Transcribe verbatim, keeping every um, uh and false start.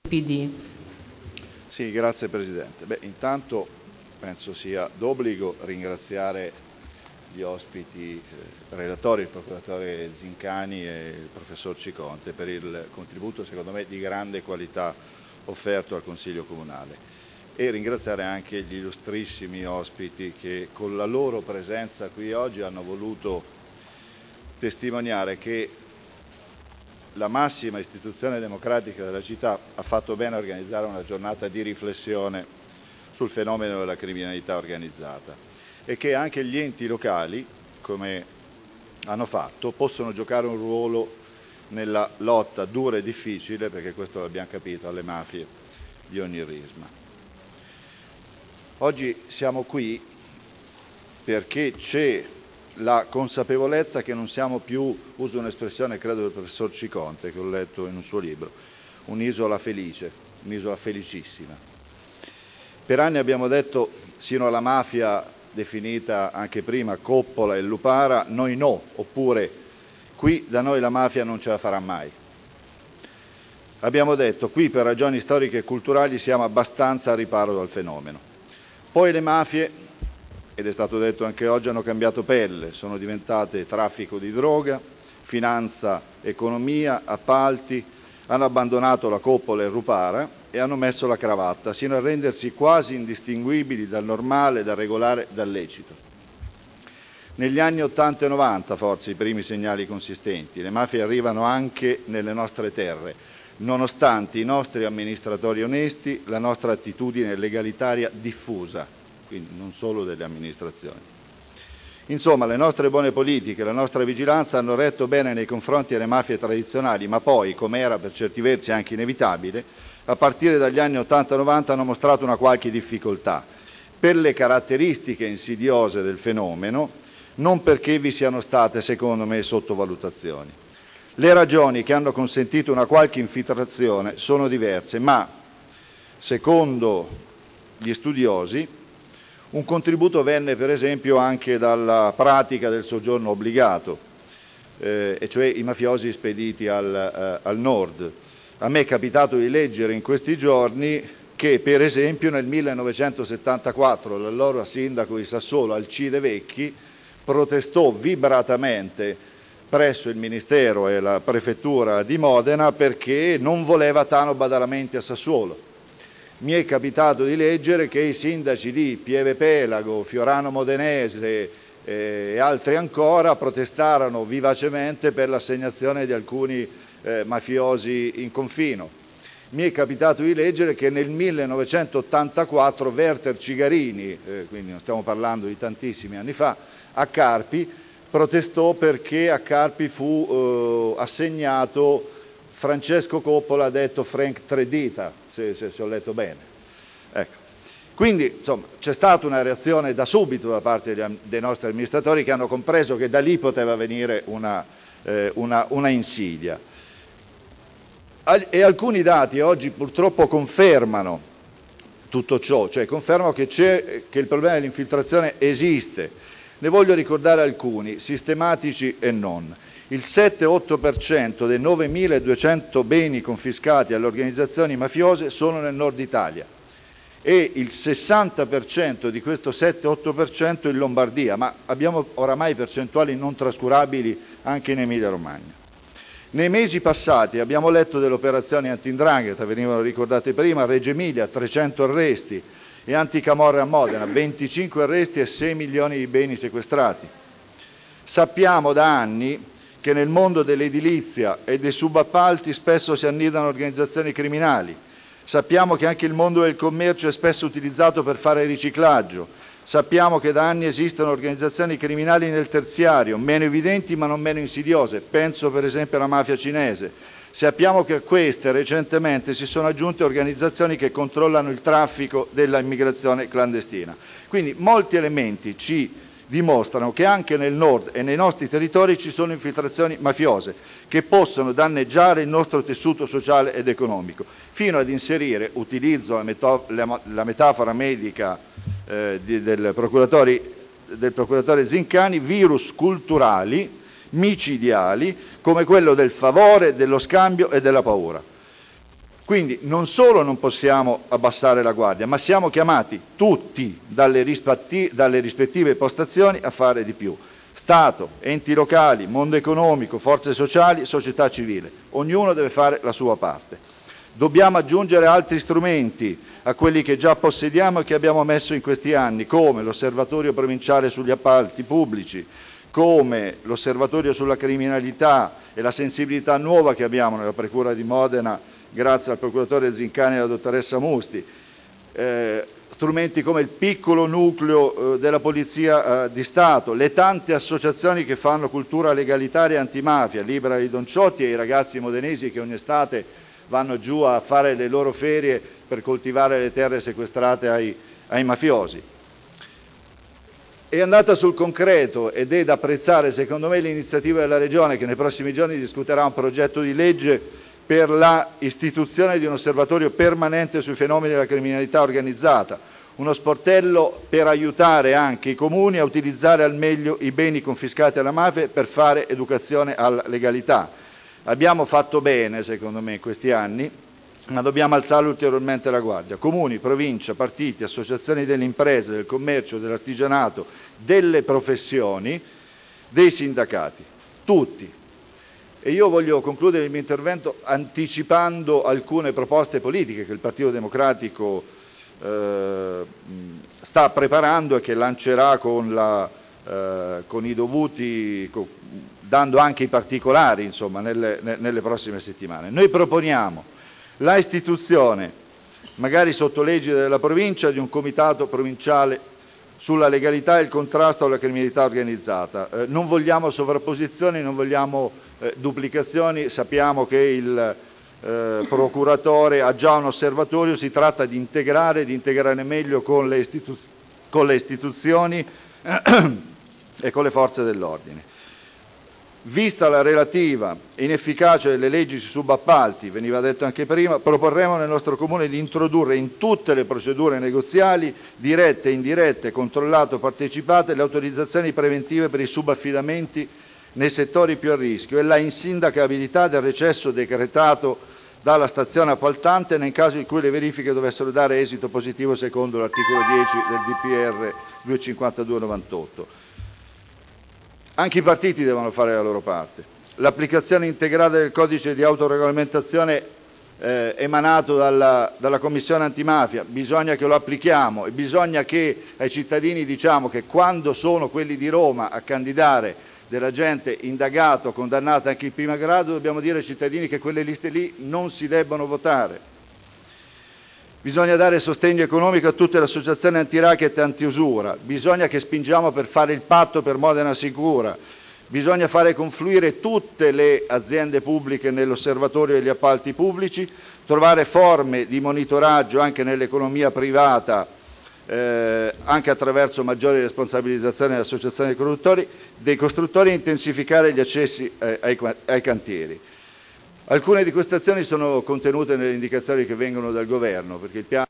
P D. Sì, grazie Presidente. Beh, intanto penso sia d'obbligo ringraziare gli ospiti eh, relatori, il procuratore Zincani e il professor Ciconte, per il contributo secondo me di grande qualità offerto al Consiglio Comunale, e ringraziare anche gli illustrissimi ospiti che con la loro presenza qui oggi hanno voluto testimoniare che la massima istituzione democratica della città ha fatto bene a organizzare una giornata di riflessione sul fenomeno della criminalità organizzata, e che anche gli enti locali, come hanno fatto, possono giocare un ruolo nella lotta dura e difficile, perché questo l'abbiamo capito, alle mafie di ogni risma. Oggi siamo qui perché c'è la consapevolezza che non siamo più, uso un'espressione credo del professor Ciconte che ho letto in un suo libro, un'isola felice, un'isola felicissima. Per anni abbiamo detto sino alla mafia definita anche prima Coppola e Lupara, noi no, oppure qui da noi la mafia non ce la farà mai. Abbiamo detto qui per ragioni storiche e culturali siamo abbastanza a riparo dal fenomeno. Poi le mafie, ed è stato detto anche oggi, hanno cambiato pelle, sono diventate traffico di droga, finanza, economia, appalti, hanno abbandonato la coppola e il rupara e hanno messo la cravatta, sino a rendersi quasi indistinguibili dal normale, dal regolare, dal lecito. Negli anni ottanta e novanta, forse, i primi segnali consistenti. Le mafie arrivano anche nelle nostre terre, nonostante i nostri amministratori onesti, la nostra attitudine legalitaria diffusa, quindi non solo delle amministrazioni. Insomma, le nostre buone politiche, la nostra vigilanza hanno retto bene nei confronti delle mafie tradizionali, ma poi, come era per certi versi anche inevitabile, a partire dagli anni ottanta novanta hanno mostrato una qualche difficoltà, per le caratteristiche insidiose del fenomeno, non perché vi siano state, secondo me, sottovalutazioni. Le ragioni che hanno consentito una qualche infiltrazione sono diverse, ma, secondo gli studiosi, un contributo venne per esempio anche dalla pratica del soggiorno obbligato, eh, e cioè i mafiosi spediti al, eh, al nord. A me è capitato di leggere in questi giorni che per esempio nel millenovecentosettantaquattro l'allora sindaco di Sassuolo, Alcide Vecchi, protestò vibratamente presso il Ministero e la Prefettura di Modena perché non voleva Tano Badalamenti a Sassuolo. Mi è capitato di leggere che i sindaci di Pieve Pelago, Fiorano Modenese eh, e altri ancora protestarono vivacemente per l'assegnazione di alcuni eh, mafiosi in confino. Mi è capitato di leggere che nel millenovecentottantaquattro Werther Cigarini, eh, quindi non stiamo parlando di tantissimi anni fa, a Carpi protestò perché a Carpi fu eh, assegnato Francesco Coppola, detto Frank Tredita, se, se, se ho letto bene. Ecco. Quindi c'è stata una reazione da subito da parte degli, dei nostri amministratori che hanno compreso che da lì poteva venire una, eh, una, una insidia. E alcuni dati oggi purtroppo confermano tutto ciò, cioè confermano che, c'è, che il problema dell'infiltrazione esiste. Ne voglio ricordare alcuni, sistematici e non. Il sette otto per cento dei novemiladuecento beni confiscati alle organizzazioni mafiose sono nel nord Italia e il sessanta per cento di questo sette otto per cento in Lombardia, ma abbiamo oramai percentuali non trascurabili anche in Emilia Romagna. Nei mesi passati abbiamo letto delle operazioni anti-'ndrangheta, venivano ricordate prima, a Reggio Emilia trecento arresti e anticamorra a Modena, venticinque arresti e sei milioni di beni sequestrati. Sappiamo da anni che nel mondo dell'edilizia e dei subappalti spesso si annidano organizzazioni criminali. Sappiamo che anche il mondo del commercio è spesso utilizzato per fare riciclaggio. Sappiamo che da anni esistono organizzazioni criminali nel terziario, meno evidenti ma non meno insidiose. Penso per esempio alla mafia cinese. Sappiamo che a queste recentemente si sono aggiunte organizzazioni che controllano il traffico dell'immigrazione clandestina. Quindi molti elementi ci dimostrano che anche nel nord e nei nostri territori ci sono infiltrazioni mafiose che possono danneggiare il nostro tessuto sociale ed economico, fino ad inserire, utilizzo la, meto- la, la metafora medica eh, di, del, procuratore, del procuratore Zincani, virus culturali micidiali come quello del favore, dello scambio e della paura. Quindi non solo non possiamo abbassare la guardia, ma siamo chiamati tutti dalle, dalle rispettive postazioni a fare di più. Stato, enti locali, mondo economico, forze sociali, società civile. Ognuno deve fare la sua parte. Dobbiamo aggiungere altri strumenti a quelli che già possediamo e che abbiamo messo in questi anni, come l'Osservatorio provinciale sugli appalti pubblici, come l'Osservatorio sulla criminalità e la sensibilità nuova che abbiamo nella Procura di Modena, grazie al procuratore Zincani e alla dottoressa Musti, eh, strumenti come il piccolo nucleo eh, della Polizia eh, di Stato, le tante associazioni che fanno cultura legalitaria e antimafia, Libera di Don Ciotti e i ragazzi modenesi che ogni estate vanno giù a fare le loro ferie per coltivare le terre sequestrate ai, ai mafiosi. È andata sul concreto ed è da apprezzare secondo me l'iniziativa della Regione, che nei prossimi giorni discuterà un progetto di legge per la istituzione di un osservatorio permanente sui fenomeni della criminalità organizzata, uno sportello per aiutare anche i comuni a utilizzare al meglio i beni confiscati alla mafia per fare educazione alla legalità. Abbiamo fatto bene, secondo me, in questi anni, ma dobbiamo alzare ulteriormente la guardia. Comuni, provincia, partiti, associazioni delle imprese, del commercio, dell'artigianato, delle professioni, dei sindacati, tutti. E io voglio concludere il mio intervento anticipando alcune proposte politiche che il Partito Democratico eh, sta preparando e che lancerà con, la, eh, con i dovuti, con, dando anche i particolari, insomma, nelle, nelle prossime settimane. Noi proponiamo la istituzione, magari sotto legge della provincia, di un comitato provinciale sulla legalità e il contrasto alla criminalità organizzata. Eh, non vogliamo sovrapposizioni, non vogliamo eh, duplicazioni, sappiamo che il eh, procuratore ha già un osservatorio, si tratta di integrare, di integrare meglio con le, istituz con le istituzioni e con le forze dell'ordine. Vista la relativa inefficacia delle leggi sui subappalti, veniva detto anche prima, proporremo nel nostro Comune di introdurre in tutte le procedure negoziali, dirette e indirette, controllate o partecipate, le autorizzazioni preventive per i subaffidamenti nei settori più a rischio e la insindacabilità del recesso decretato dalla stazione appaltante nel caso in cui le verifiche dovessero dare esito positivo secondo l'articolo dieci del D P R duecentocinquantadue novantotto. Anche i partiti devono fare la loro parte. L'applicazione integrata del codice di autoregolamentazione eh, emanato dalla, dalla Commissione antimafia, bisogna che lo applichiamo e bisogna che ai cittadini diciamo che quando sono quelli di Roma a candidare della gente indagata o condannata anche in primo grado, dobbiamo dire ai cittadini che quelle liste lì non si debbono votare. Bisogna dare sostegno economico a tutte le associazioni anti-racket e anti-usura, bisogna che spingiamo per fare il patto per Modena Sicura, bisogna fare confluire tutte le aziende pubbliche nell'osservatorio degli appalti pubblici, trovare forme di monitoraggio anche nell'economia privata, eh, anche attraverso maggiori responsabilizzazioni delle associazioni dei costruttori, dei costruttori e intensificare gli accessi eh, ai, ai cantieri. Alcune di queste azioni sono contenute nelle indicazioni che vengono dal Governo, perché il piano